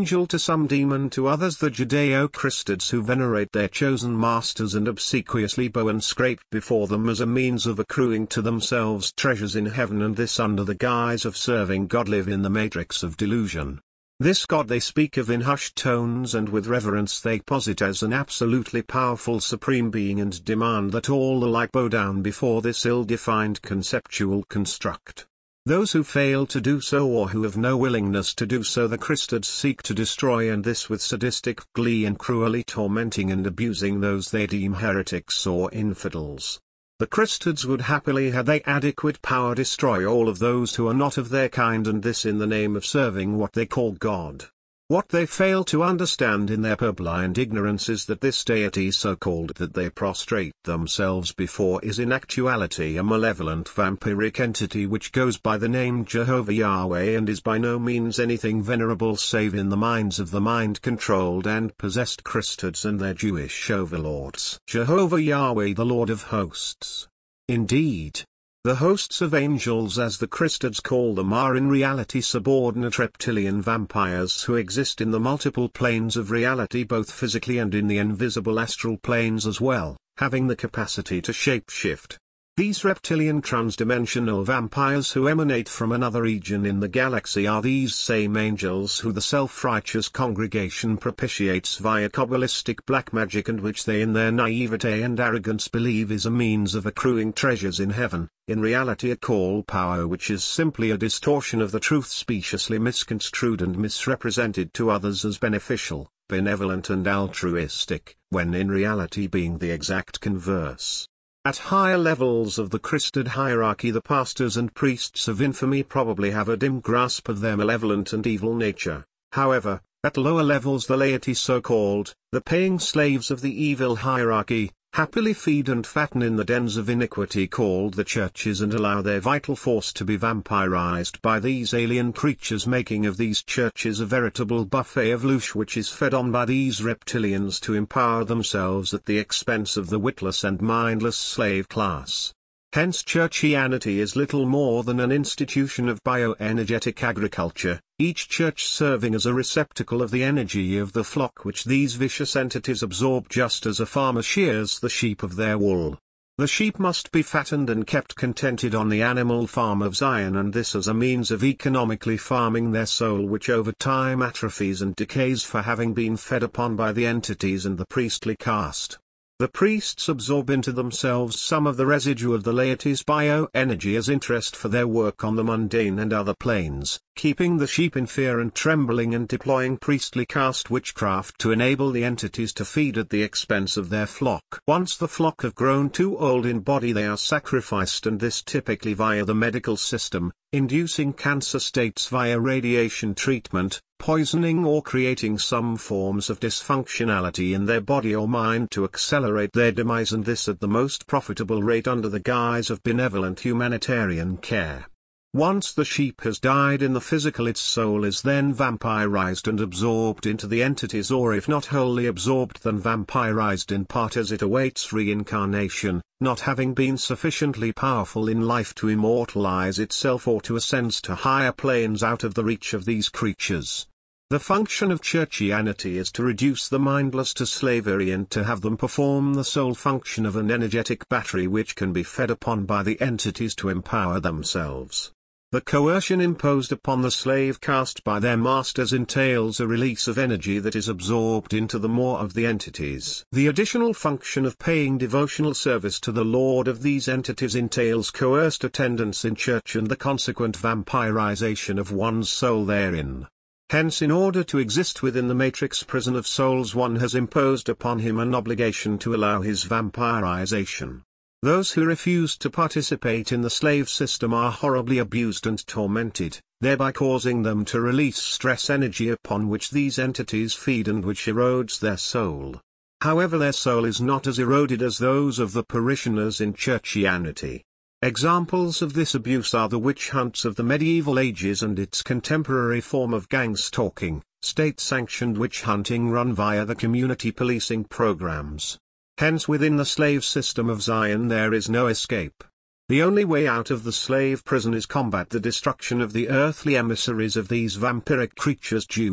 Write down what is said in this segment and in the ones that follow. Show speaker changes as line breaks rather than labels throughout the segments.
angel to some, demon to others. The Judeo-Christians who venerate their chosen masters and obsequiously bow and scrape before them as a means of accruing to themselves treasures in heaven, and this under the guise of serving God, live in the matrix of delusion. This God they speak of in hushed tones, and with reverence they posit as an absolutely powerful supreme being, and demand that all alike bow down before this ill-defined conceptual construct. Those who fail to do so, or who have no willingness to do so, the Christians seek to destroy, and this with sadistic glee, and cruelly tormenting and abusing those they deem heretics or infidels. The Christians would happily, had they adequate power, destroy all of those who are not of their kind, and this in the name of serving what they call God. What they fail to understand in their purblind ignorance is that this deity so-called that they prostrate themselves before is in actuality a malevolent vampiric entity which goes by the name Jehovah Yahweh, and is by no means anything venerable save in the minds of the mind-controlled and possessed Christians and their Jewish overlords. Jehovah Yahweh, the Lord of hosts. Indeed, the hosts of angels, as the Christians call them, are in reality subordinate reptilian vampires who exist in the multiple planes of reality, both physically and in the invisible astral planes as well, having the capacity to shape-shift. These reptilian transdimensional vampires who emanate from another region in the galaxy are these same angels who the self-righteous congregation propitiates via Kabbalistic black magic, and which they in their naivete and arrogance believe is a means of accruing treasures in heaven, in reality a call power which is simply a distortion of the truth, speciously misconstrued and misrepresented to others as beneficial, benevolent and altruistic, when in reality being the exact converse. At higher levels of the Christian hierarchy, the pastors and priests of infamy probably have a dim grasp of their malevolent and evil nature. However, at lower levels the laity, so-called, the paying slaves of the evil hierarchy, happily feed and fatten in the dens of iniquity called the churches, and allow their vital force to be vampirized by these alien creatures, making of these churches a veritable buffet of loosh which is fed on by these reptilians to empower themselves at the expense of the witless and mindless slave class. Hence churchianity is little more than an institution of bioenergetic agriculture, each church serving as a receptacle of the energy of the flock which these vicious entities absorb, just as a farmer shears the sheep of their wool. The sheep must be fattened and kept contented on the animal farm of Zion, and this as a means of economically farming their soul, which over time atrophies and decays for having been fed upon by the entities and the priestly caste. The priests absorb into themselves some of the residue of the laity's bioenergy as interest for their work on the mundane and other planes, keeping the sheep in fear and trembling, and deploying priestly caste witchcraft to enable the entities to feed at the expense of their flock. Once the flock have grown too old in body, they are sacrificed, and this typically via the medical system, inducing cancer states via radiation treatment, poisoning or creating some forms of dysfunctionality in their body or mind to accelerate their demise, and this at the most profitable rate under the guise of benevolent humanitarian care. Once the sheep has died in the physical, its soul is then vampirized and absorbed into the entities, or if not wholly absorbed, then vampirized in part as it awaits reincarnation, not having been sufficiently powerful in life to immortalize itself or to ascend to higher planes out of the reach of these creatures. The function of churchianity is to reduce the mindless to slavery, and to have them perform the sole function of an energetic battery which can be fed upon by the entities to empower themselves. The coercion imposed upon the slave caste by their masters entails a release of energy that is absorbed into the maw of the entities. The additional function of paying devotional service to the lord of these entities entails coerced attendance in church and the consequent vampirization of one's soul therein. Hence, in order to exist within the matrix prison of souls, one has imposed upon him an obligation to allow his vampirization. Those who refuse to participate in the slave system are horribly abused and tormented, thereby causing them to release stress energy upon which these entities feed and which erodes their soul. However, their soul is not as eroded as those of the parishioners in churchianity. Examples of this abuse are the witch hunts of the medieval ages and its contemporary form of gang stalking, state-sanctioned witch hunting run via the community policing programs. Hence, within the slave system of Zion there is no escape. The only way out of the slave prison is combat the destruction of the earthly emissaries of these vampiric creatures, Jews,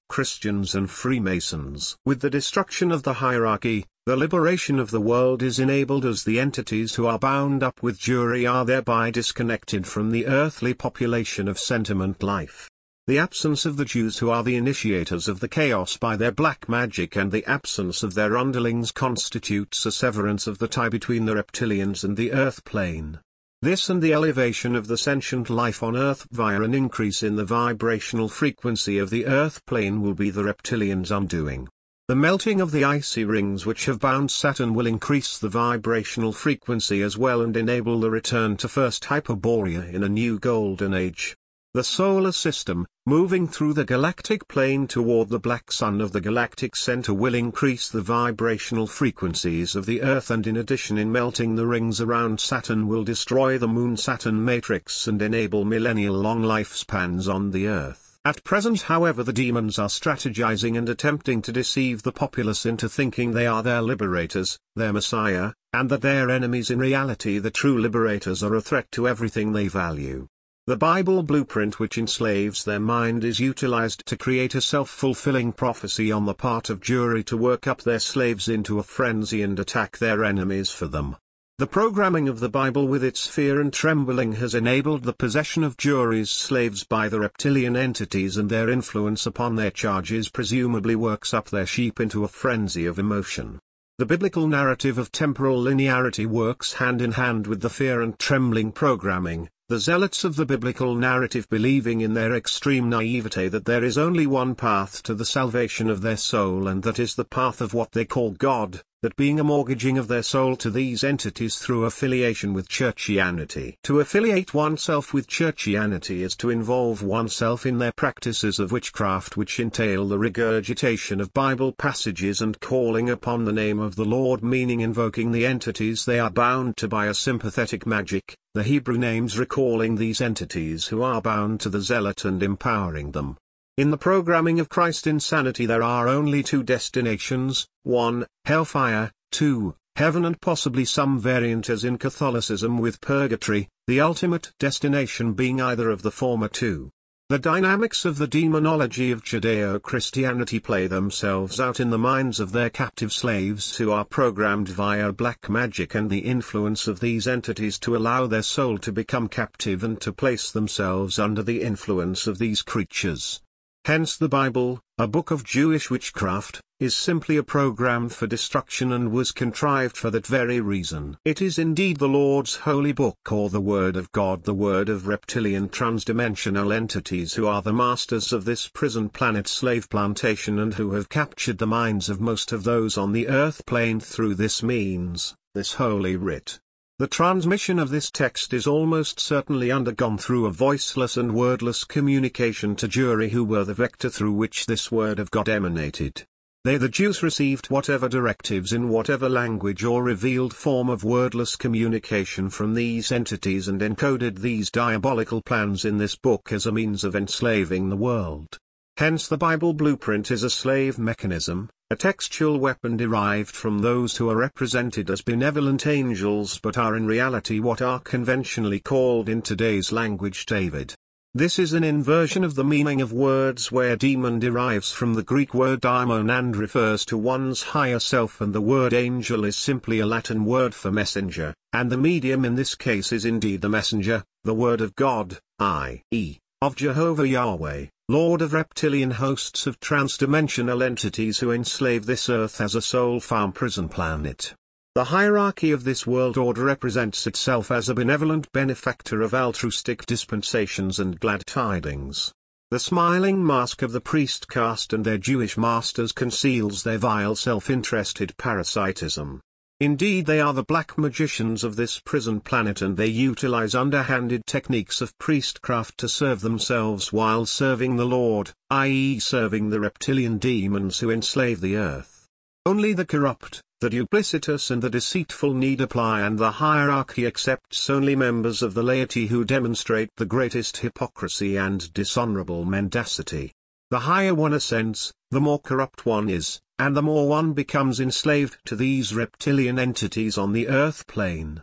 Christians and Freemasons. With the destruction of the hierarchy, the liberation of the world is enabled, as the entities who are bound up with Jewry are thereby disconnected from the earthly population of sentiment life. The absence of the Jews, who are the initiators of the chaos by their black magic, and the absence of their underlings constitutes a severance of the tie between the reptilians and the earth plane. This and the elevation of the sentient life on Earth via an increase in the vibrational frequency of the Earth plane will be the reptilians' undoing. The melting of the icy rings which have bound Saturn will increase the vibrational frequency as well and enable the return to first Hyperborea in a new golden age. The solar system, moving through the galactic plane toward the black sun of the galactic center, will increase the vibrational frequencies of the Earth, and in addition, in melting the rings around Saturn, will destroy the Moon-Saturn matrix and enable millennial-long lifespans on the Earth. At present, however, the demons are strategizing and attempting to deceive the populace into thinking they are their liberators, their messiah, and that their enemies, in reality the true liberators, are a threat to everything they value. The Bible blueprint which enslaves their mind is utilized to create a self-fulfilling prophecy on the part of Jewry to work up their slaves into a frenzy and attack their enemies for them. The programming of the Bible with its fear and trembling has enabled the possession of Jewry's slaves by the reptilian entities, and their influence upon their charges presumably works up their sheep into a frenzy of emotion. The biblical narrative of temporal linearity works hand in hand with the fear and trembling programming. The zealots of the biblical narrative, believing in their extreme naivete that there is only one path to the salvation of their soul, and that is the path of what they call God, that being a mortgaging of their soul to these entities through affiliation with churchianity. To affiliate oneself with churchianity is to involve oneself in their practices of witchcraft, which entail the regurgitation of Bible passages and calling upon the name of the Lord, meaning invoking the entities they are bound to by a sympathetic magic, the Hebrew names recalling these entities who are bound to the zealot and empowering them. In the programming of Christ insanity there are only two destinations: 1, hellfire; 2, heaven, and possibly some variant as in Catholicism with purgatory, the ultimate destination being either of the former two. The dynamics of the demonology of Judeo-Christianity play themselves out in the minds of their captive slaves, who are programmed via black magic and the influence of these entities to allow their soul to become captive and to place themselves under the influence of these creatures. Hence the Bible, a book of Jewish witchcraft, is simply a program for destruction and was contrived for that very reason. It is indeed the Lord's holy book, or the Word of God, the word of reptilian transdimensional entities who are the masters of this prison planet slave plantation, and who have captured the minds of most of those on the earth plane through this means, this holy writ. The transmission of this text is almost certainly undergone through a voiceless and wordless communication to Jewry, who were the vector through which this word of God emanated. They, the Jews, received whatever directives in whatever language or revealed form of wordless communication from these entities, and encoded these diabolical plans in this book as a means of enslaving the world. Hence the Bible blueprint is a slave mechanism, a textual weapon derived from those who are represented as benevolent angels but are in reality what are conventionally called in today's language David. This is an inversion of the meaning of words, where demon derives from the Greek word daimon and refers to one's higher self, and the word angel is simply a Latin word for messenger, and the medium in this case is indeed the messenger, the word of God, i.e., of Jehovah Yahweh, Lord of reptilian hosts of transdimensional entities who enslave this earth as a soul farm prison planet. The hierarchy of this world order represents itself as a benevolent benefactor of altruistic dispensations and glad tidings. The smiling mask of the priest caste and their Jewish masters conceals their vile self-interested parasitism. Indeed, they are the black magicians of this prison planet, and they utilize underhanded techniques of priestcraft to serve themselves while serving the Lord, i.e. serving the reptilian demons who enslave the earth. Only the corrupt, the duplicitous and the deceitful need apply, and the hierarchy accepts only members of the laity who demonstrate the greatest hypocrisy and dishonorable mendacity. The higher one ascends, the more corrupt one is, and the more one becomes enslaved to these reptilian entities on the earth plane.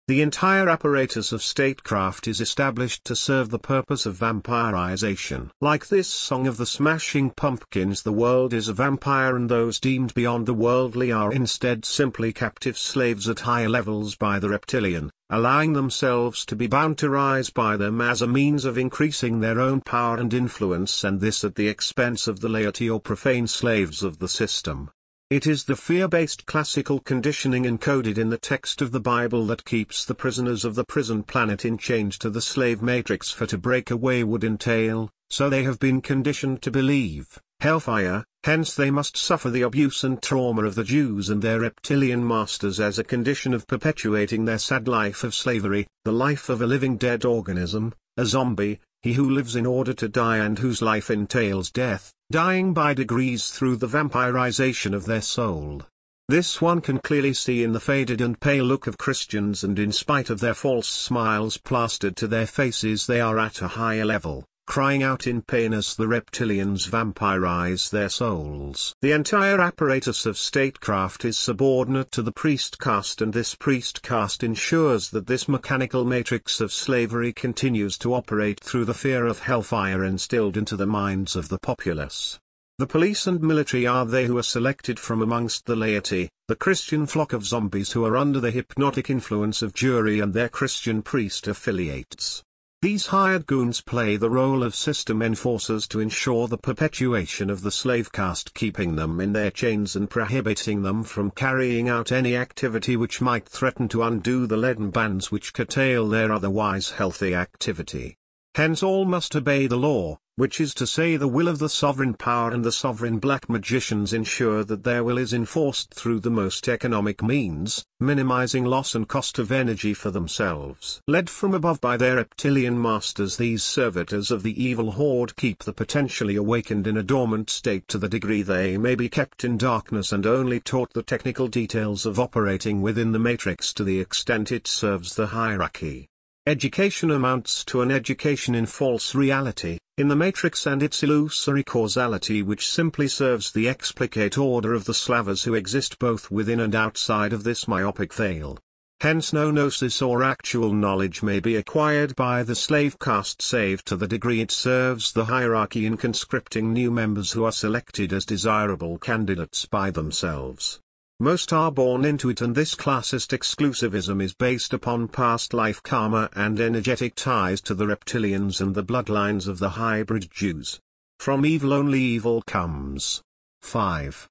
The entire apparatus of statecraft is established to serve the purpose of vampirization. Like this song of the Smashing Pumpkins, the world is a vampire and those deemed beyond the worldly are instead simply captive slaves at higher levels by the reptilian, allowing themselves to be bound to rise by them as a means of increasing their own power and influence, and this at the expense of the laity or profane slaves of the system. It is the fear-based classical conditioning encoded in the text of the Bible that keeps the prisoners of the prison planet in chains to the slave matrix, for to break away would entail, so they have been conditioned to believe, hellfire. Hence they must suffer the abuse and trauma of the Jews and their reptilian masters as a condition of perpetuating their sad life of slavery, the life of a living dead organism, a zombie, he who lives in order to die and whose life entails death, dying by degrees through the vampirization of their soul. This one can clearly see in the faded and pale look of Christians, and in spite of their false smiles plastered to their faces, they are at a higher level, crying out in pain as the reptilians vampirize their souls. The entire apparatus of statecraft is subordinate to the priest caste, and this priest caste ensures that this mechanical matrix of slavery continues to operate through the fear of hellfire instilled into the minds of the populace. The police and military are they who are selected from amongst the laity, the Christian flock of zombies who are under the hypnotic influence of jury and their Christian priest affiliates. These hired goons play the role of system enforcers to ensure the perpetuation of the slave caste, keeping them in their chains and prohibiting them from carrying out any activity which might threaten to undo the leaden bands which curtail their otherwise healthy activity. Hence all must obey the law, which is to say the will of the sovereign power, and the sovereign black magicians ensure that their will is enforced through the most economic means, minimizing loss and cost of energy for themselves. Led from above by their reptilian masters, these servitors of the evil horde keep the potentially awakened in a dormant state to the degree they may be kept in darkness and only taught the technical details of operating within the matrix to the extent it serves the hierarchy. Education amounts to an education in false reality, in the matrix and its illusory causality, which simply serves the explicate order of the slavers who exist both within and outside of this myopic veil. Hence no gnosis or actual knowledge may be acquired by the slave caste save to the degree it serves the hierarchy in conscripting new members who are selected as desirable candidates by themselves. Most are born into it, and this classist exclusivism is based upon past life karma and energetic ties to the reptilians and the bloodlines of the hybrid Jews. From evil only evil comes. 5.